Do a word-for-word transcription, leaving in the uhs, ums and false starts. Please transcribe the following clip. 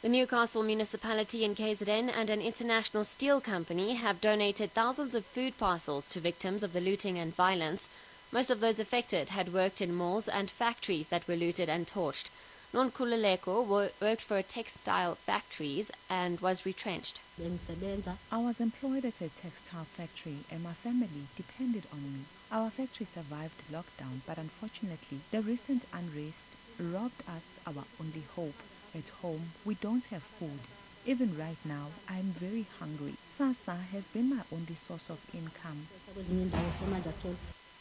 The Newcastle Municipality in K Z N and an international steel company have donated thousands of food parcels to victims of the looting and violence. Most of those affected had worked in malls and factories that were looted and torched. Nonkululeko worked for a textile factories and was retrenched. I was employed at a textile factory and my family depended on me. Our factory survived lockdown, but unfortunately, the recent unrest robbed us our only hope. At home, we don't have food. Even right now, I am very hungry. SASSA has been my only source of income.